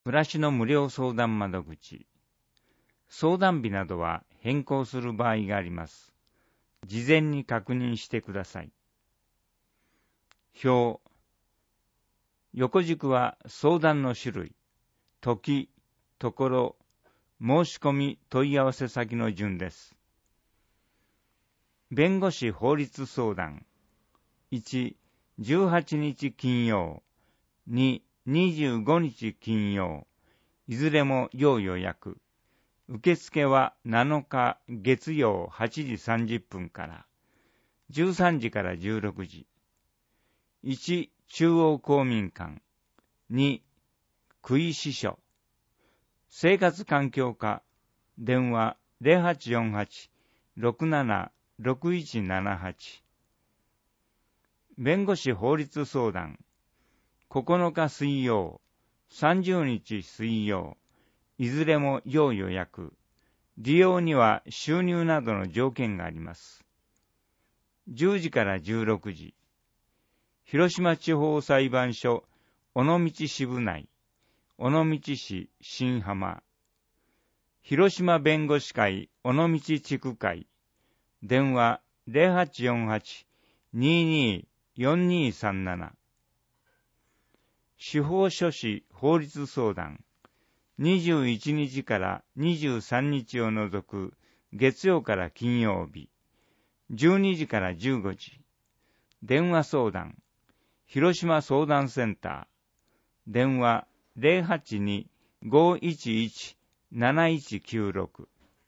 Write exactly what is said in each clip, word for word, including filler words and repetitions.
暮らしの無料相談窓口。相談日などは変更する場合があります。事前に確認してください。表。横軸は相談の種類、時、ところ、申し込み問い合わせ先の順です。弁護士法律相談。いち、じゅうはちにち金曜。に、にじゅうごにち金曜。いずれも要予約。受付はなのか月曜はちじさんじゅっぷんから。じゅうさんじからじゅうろくじ。いち、中央公民館。に、区医師所。生活環境課。電話 ゼロはちよんはち ろくなな ろくいちななはち。弁護士法律相談。ここのか水曜、さんじゅうにち水曜、いずれも要予約。利用には収入などの条件があります。じゅうじからじゅうろくじ。広島地方裁判所尾道支部内、尾道市新浜。広島弁護士会尾道地区会。電話 ゼロはちよんはち にによんにさんなな。司法書士法律相談。にじゅういちにちからにじゅうさんにちを除く月曜から金曜日。じゅうにじからじゅうごじ。電話相談。広島相談センター。電話 ゼロはちに ごいちいち なないちきゅうろく。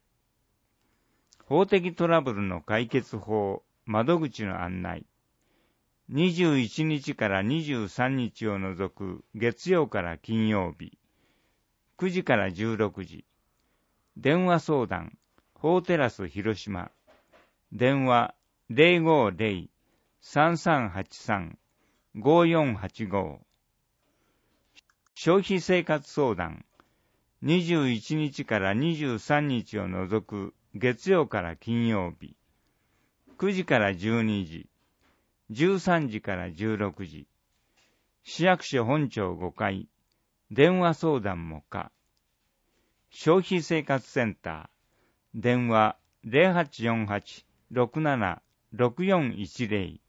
法的トラブルの解決法窓口の案内。にじゅういちにちからにじゅうさんにちを除く月曜から金曜日。くじからじゅうろくじ。電話相談。法テラス広島。電話 ゼロごゼロ さんさんはちさん ごよんはちご。消費生活相談。にじゅういちにちからにじゅうさんにちを除く月曜から金曜日。くじからじゅうにじ。じゅうさんじからじゅうろくじ。市役所本庁ごかい。電話相談も可。消費生活センター。電話 ゼロはちよんはち ろくなな ろくよんいちゼロ。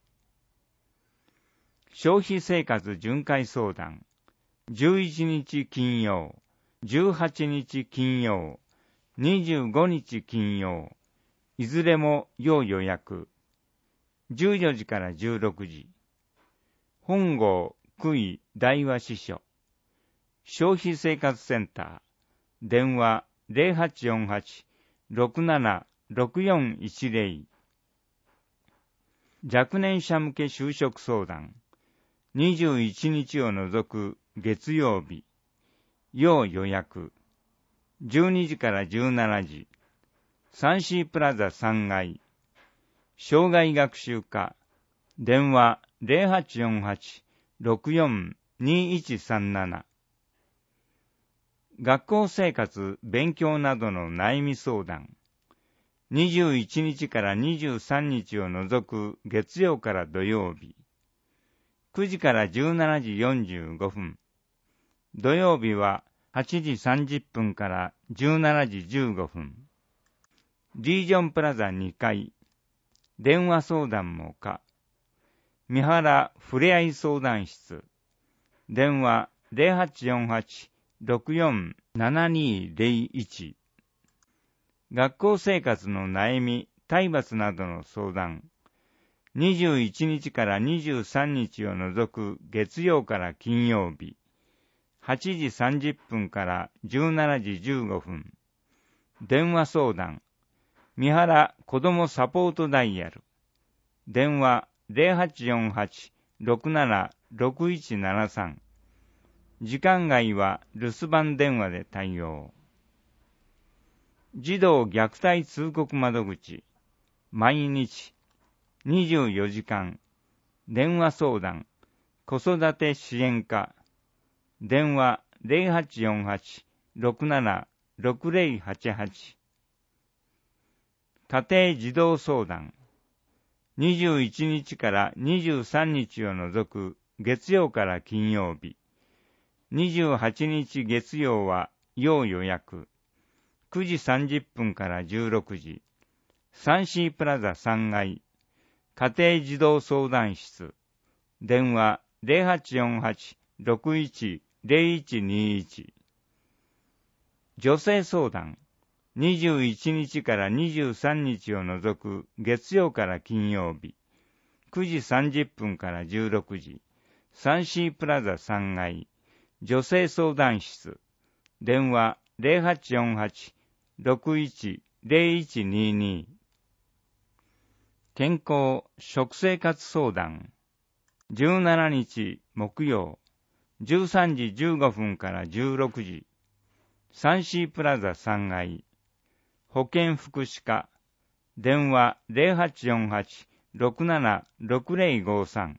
消費生活巡回相談。じゅういちにち金曜、じゅうはちにち金曜、にじゅうごにち金曜。いずれも要予約。じゅうよじからじゅうろくじ。本郷区医大和支所。消費生活センター。電話 ゼロはちよんはち ろくなな ろくよんいちゼロ。若年者向け就職相談。にじゅういちにちを除く月曜日。要予約。じゅうにじからじゅうしちじ。サンシープラザさんがい。障害学習課。電話 ゼロはちよんはち ろくよん にいちさんなな。学校生活、勉強などの悩み相談。にじゅういちにちからにじゅうさんにちを除く月曜から土曜日。くじからじゅうしちじよんじゅうごふん。土曜日ははちじさんじゅっぷんからじゅうしちじじゅうごふん。リージョンプラザにかい。電話相談も可。三原ふれあい相談室。電話 ゼロはちよんはち ろくよん ななにゼロいち。学校生活の悩み、体罰などの相談。にじゅういちにちからにじゅうさんにちを除く月曜から金曜日。はちじさんじゅっぷんからじゅうしちじじゅうごふん。電話相談。三原子どもサポートダイヤル。電話 ゼロはちよんはち ろくなな ろくいちななさん。時間外は留守番電話で対応。児童虐待通告窓口。毎日にじゅうよじかん。電話相談。子育て支援課。電話 ゼロはちよんはち ろくなな ろくゼロはちはち。家庭児童相談。にじゅういちにちからにじゅうさんにちを除く月曜から金曜日。 にじゅうはちにち月曜は要予約。くじさんじゅっぷんからじゅうろくじ。サンシープラザさんがい。家庭児童相談室。電話 ゼロはちよんはち ろくいち ゼロいちにいち。女性相談。にじゅういちにちからにじゅうさんにちを除く月曜から金曜日。くじさんじゅっぷんからじゅうろくじ。サンシープラザさんがい。女性相談室。電話 ゼロはちよんはち ろくいち ゼロいちにに。健康食生活相談。じゅうしちにち木曜、じゅうさんじじゅうごふんからじゅうろくじ。サンシープラザさんがい。保健福祉課。電話 ゼロはちよんはち ろくなな ろくゼロごさん。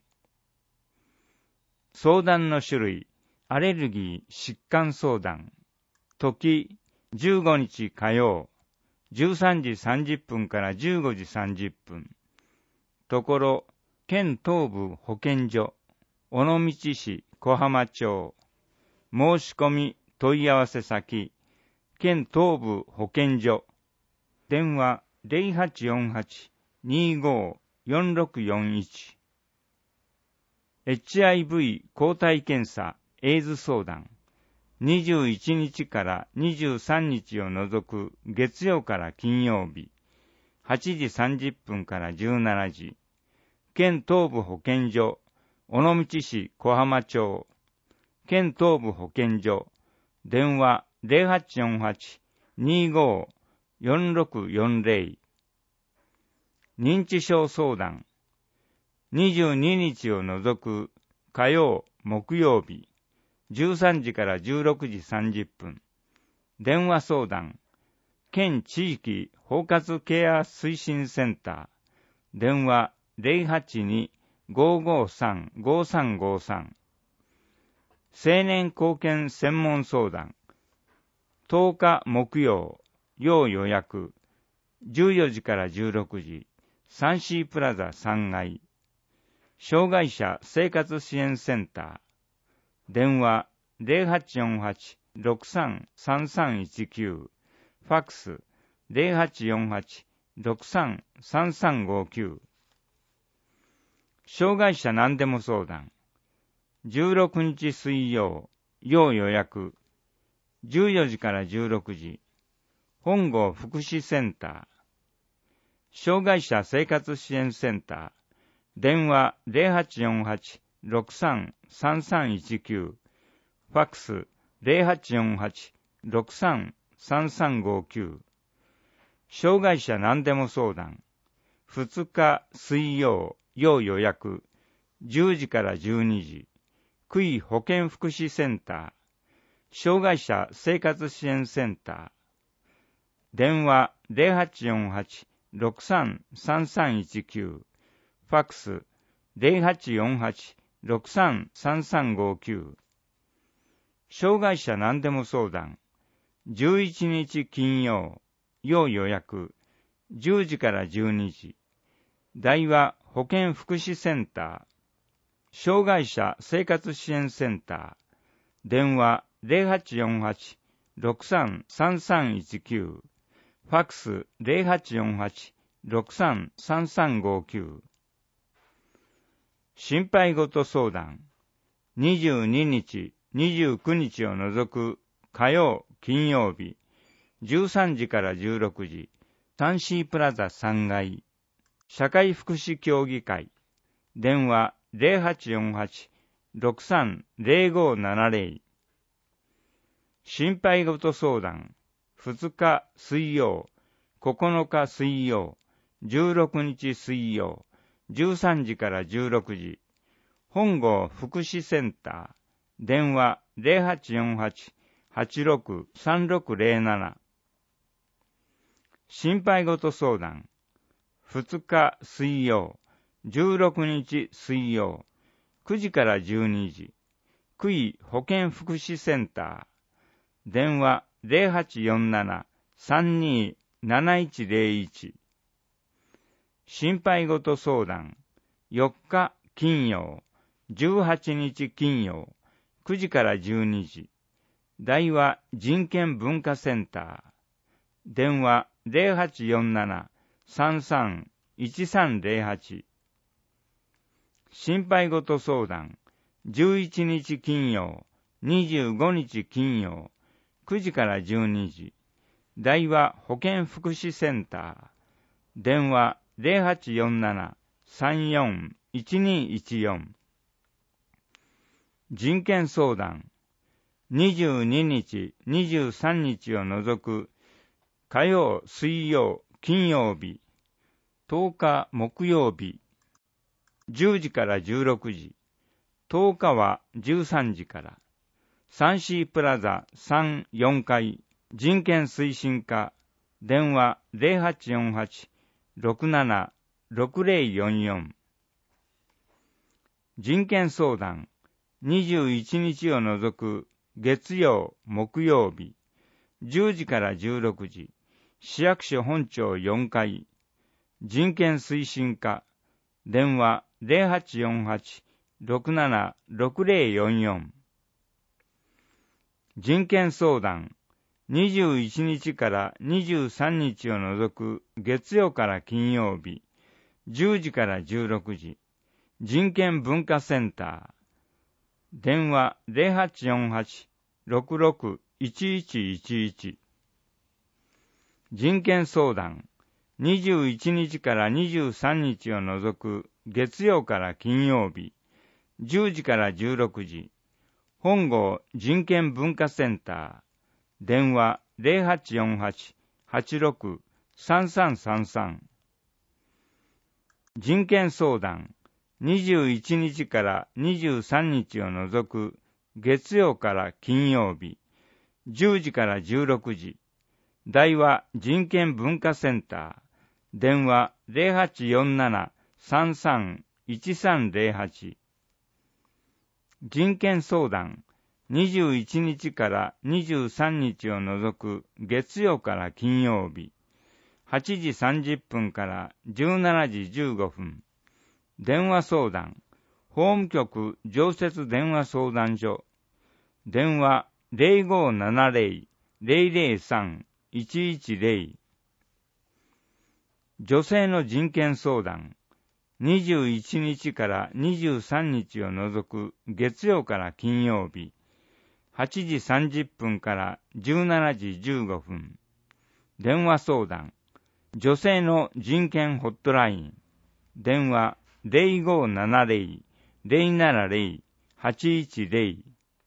相談の種類。アレルギー疾患相談。時、じゅうごにち火曜、じゅうさんじさんじゅっぷんからじゅうごじさんじゅっぷん。ところ、県東部保健所、尾道市小浜町。申し込み問い合わせ先、県東部保健所。電話 ゼロはちよんはち にごよんろくよんいち。エイチアイブイ 抗体検査、エイズ相談。にじゅういちにちからにじゅうさんにちを除く月曜から金曜日。はちじさんじゅっぷんからじゅうしちじ。県東部保健所、尾道市小浜町。県東部保健所。電話 ゼロはちよんはち にごよんろくよんゼロ。認知症相談。にじゅうににちを除く火曜、木曜日。じゅうさんじからじゅうろくじさんじゅっぷん。電話相談。県地域包括ケア推進センター。電話 ゼロはちに ごごさん ごさんごさん。青年貢献専門相談。とおか木曜、要予約。じゅうよじからじゅうろくじ。サンシープラザさんがい。障害者生活支援センター。電話 ゼロはちよんはち ろくさん さんさんいちきゅう。ファックス ゼロはちよんはち ろくさん さんさんごきゅう。障害者何でも相談。じゅうろくにち水曜、要予約。じゅうよじからじゅうろくじ。本郷福祉センター。障害者生活支援センター。電話 ゼロはちよんはち ろくさん さんさんいちきゅう。ファックス ゼロはちよんはち ろくさん さんさんごきゅう。障害者何でも相談。ふつか水曜、要予約。じゅうじからじゅうにじ。区域保健福祉センター。障害者生活支援センター。電話 ゼロはちよんはち ろくさん さんさんいちきゅう。ファックス ゼロはちよんはち ろくさん さんさんごきゅう。障害者何でも相談。じゅういちにち金曜、要予約。じゅうじからじゅうにじ。大和保健福祉センター。障害者生活支援センター。電話 ゼロはちよんはち ろくさん さんさんいちきゅう。ファックス ゼロはちよんはち ろくさん さんさんごきゅう。心配事相談。にじゅうににち、にじゅうくにちを除く火曜、金曜日。じゅうさんじからじゅうろくじ。サンシープラザさんがい。社会福祉協議会。電話 ゼロはちよんはち ろくさん ゼロごななゼロ。心配事相談。ふつか水曜、ここのか水曜、じゅうろくにち水曜、じゅうさんじからじゅうろくじ。本郷福祉センター。電話 ゼロはちよんはち はちろく さんろくゼロなな。心配事相談。ふつか水曜、じゅうろくにち水曜、くじからじゅうにじ。区域保健福祉センター。電話 ゼロはちよんなな さんになないちゼロいち。心配事相談。よっか金曜、じゅうはちにち金曜、 くじからじゅうにじ。台は人権文化センター。電話 ゼロはちよんなな さんさん いちさんゼロはち。心配事相談。じゅういちにち金曜、にじゅうごにち金曜、くじからじゅうにじ。台は保健福祉センター。電話 ゼロはちよんなな さんよん いちにいちよん。人権相談。にじゅうににち、にじゅうさんにちを除く火曜、水曜、金曜日、とおか木曜日、じゅうじからじゅうろくじ、とおかはじゅうさんじから、サンシープラザさん、よんかい、人権推進課、電話 ゼロはちよんはち ろくなな ろくゼロよんよん。人権相談、にじゅういちにちを除く月曜、木曜日、じゅうじからじゅうろくじ、市役所本庁よんかい、人権推進課、電話 ゼロはちよんはち ろくなな ろくゼロよんよん。人権相談、にじゅういちにちからにじゅうさんにちを除く月曜から金曜日、じゅうじからじゅうろくじ、人権文化センター、電話 ゼロはちよんはち ろくろく いちいちいちいち。人権相談、にじゅういちにちからにじゅうさんにちを除く月曜から金曜日、じゅうじからじゅうろくじ、本郷人権文化センター、電話 ゼロはちよんはち はちろく さんさんさんさん。人権相談、にじゅういちにちからにじゅうさんにちを除く月曜から金曜日、じゅうじからじゅうろくじ、台は人権文化センター、電話 ゼロはちよんなな さんさん いちさんゼロはち。人権相談、にじゅういちにちからにじゅうさんにちを除く月曜から金曜日、はちじさんじゅっぷんからじゅうしちじじゅうごふん。電話相談、法務局常設電話相談所、電話 ゼロごななゼロ ゼロゼロさん いちいちゼロ。女性の人権相談、にじゅういちにちからにじゅうさんにちを除く月曜から金曜日、はちじさんじゅっぷんからじゅうしちじじゅうごふん。電話相談、女性の人権ホットライン、電話ゼロごななゼロ ゼロななゼロ はちいちゼロ。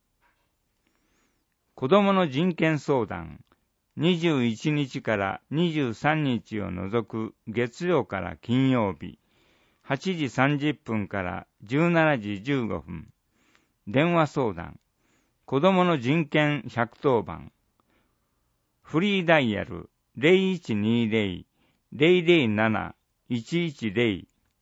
子供の人権相談、にじゅういちにちからにじゅうさんにちを除く月曜から金曜日、はちじさんじゅっぷんからじゅうしちじじゅうごふん。電話相談、子供の人権ひゃくとおばん。フリーダイヤル ゼロいちにゼロ ゼロゼロなな いちいちゼロ。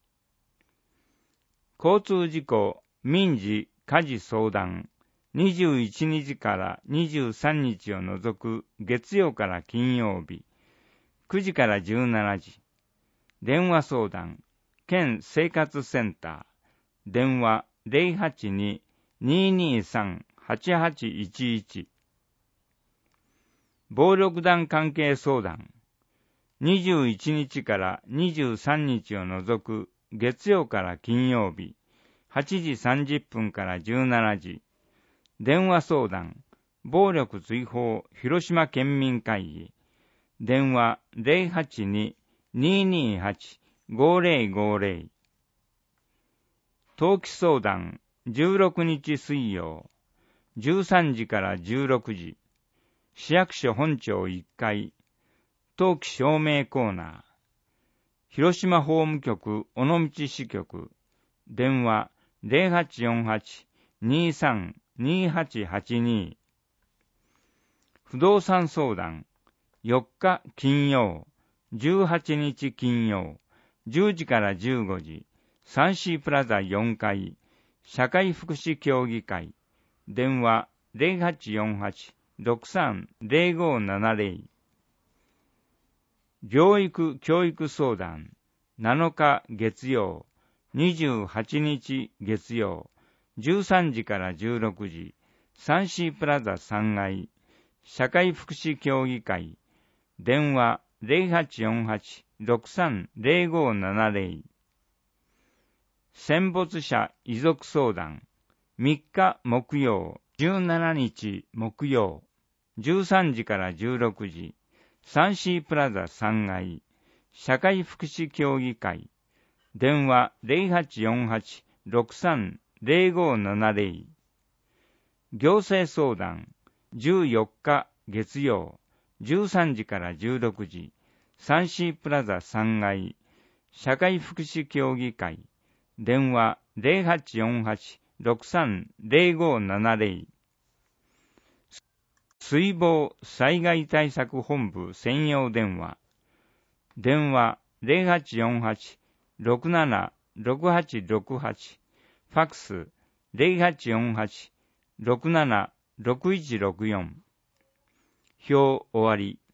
交通事故、民事、家事相談、にじゅういちにちからにじゅうさんにちを除く月曜から金曜日、くじからじゅうしちじ。電話相談、県生活センター、電話 ゼロはちに にーにーさん はちはちいちいち。暴力団関係相談、にじゅういちにちからにじゅうさんにちを除く月曜から金曜日、はちじさんじゅっぷんからじゅうしちじ。電話相談、暴力追放広島県民会議、電話 ゼロはちに にーにーはち ごゼロごゼロ。登記相談、じゅうろくにち水曜、じゅうさんじからじゅうろくじ、市役所本庁いっかい、登記証明コーナー、広島法務局尾道支局、電話 ゼロはちよんはち にーさん にーはちはちに。不動産相談、よっか金曜、じゅうはちにち金曜、じゅうじからじゅうごじ、サンシープラザよんかい、社会福祉協議会、電話 ゼロはちよんはち ろくさん ゼロごななゼロ。療育教育相談、なのか月曜、にじゅうはちにち月曜、じゅうさんじからじゅうろくじ、 サンシープラザさんがい、社会福祉協議会、電話 ゼロはちよんはち ろくさん ゼロごななゼロ。戦没者遺族相談、みっか木曜、じゅうしちにち木曜、じゅうさんじからじゅうろくじ、サンシープラザさんがい、社会福祉協議会、電話 ゼロはちよんはち ろくさん ゼロごななゼロ。行政相談、じゅうよっか月曜、じゅうさんじからじゅうろくじ、サンシープラザさんがい、社会福祉協議会、電話 ゼロはちよんはち ろくさん ゼロごななゼロ。水防災害対策本部専用電話、電話 ゼロはちよんはち ろくなな ろくはちろくはち、ファックス ゼロはちよんはち ろくなな ろくいちろくよん。表終わり。